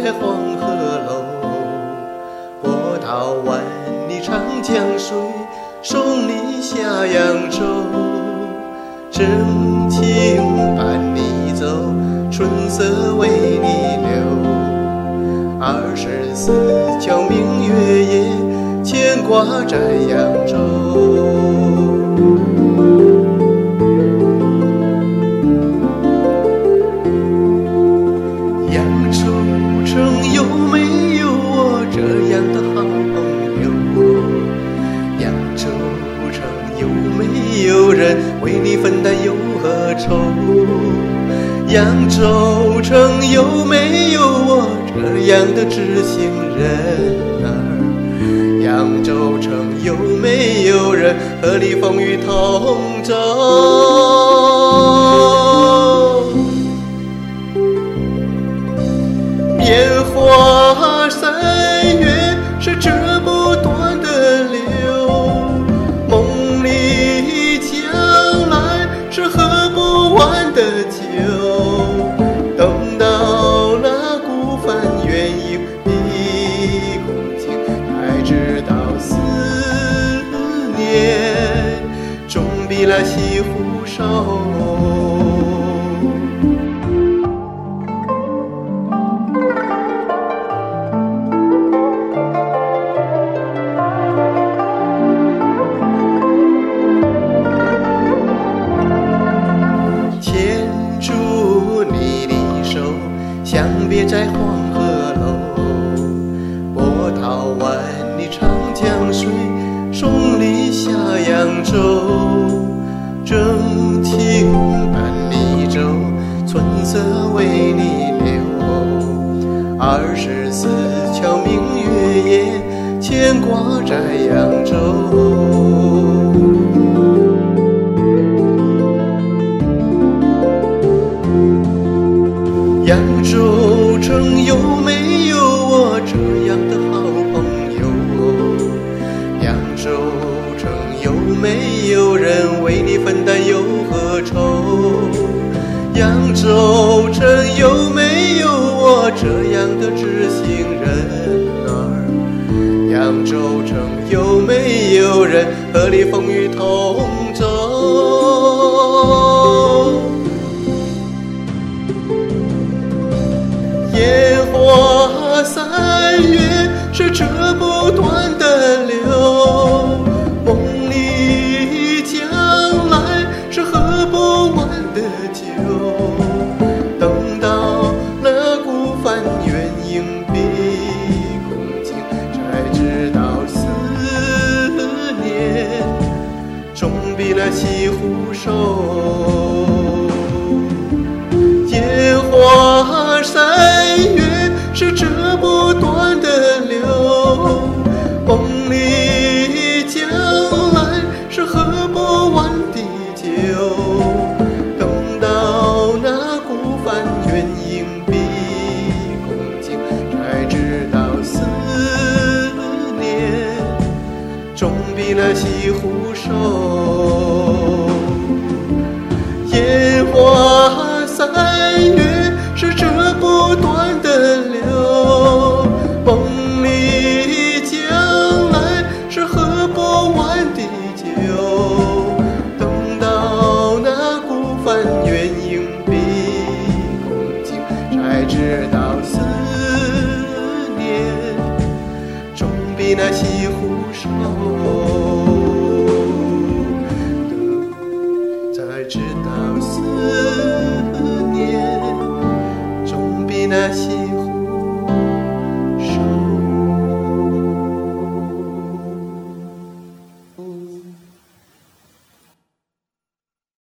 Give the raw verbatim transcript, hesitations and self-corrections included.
在黄河楼。波涛万里长江水，送你下扬州。真情伴你走，春色为你留。二十四桥明月夜，牵挂在扬州。扬州城有没有我这样的好朋友？扬州城有没有人为你分担忧和愁？扬州城有没有我这样的知心人儿？扬州城有没有人和你风雨同舟？烟花三月是这不断的流，梦里将来是喝不完的酒。等到那孤帆远影碧空尽，才知道思念总比那西湖瘦。相别在黄河楼，波涛万里长江水，送你下扬州。真情伴你走，春色为你留。二十四桥明月夜，牵挂在扬州。扬州城有没有我这样的好朋友？扬州城有没有人为你分担忧和愁？扬州城有没有我这样的知心人儿？扬州城有没有人和你风雨同舟？烟花三月是这不断的流，梦里将来是喝不完的酒。等到那孤帆远影碧空尽，才知道思念总比那西湖瘦。烟花三月是这不断的流，梦里将来是喝不完的酒。等到那孤帆远影碧空尽，才知道思念总比那西湖瘦。烟花三月是这不断的流，梦里将来是喝不完的酒。等到那孤帆远影碧空尽，才知道思念总比那西湖瘦。才知道思念总比那西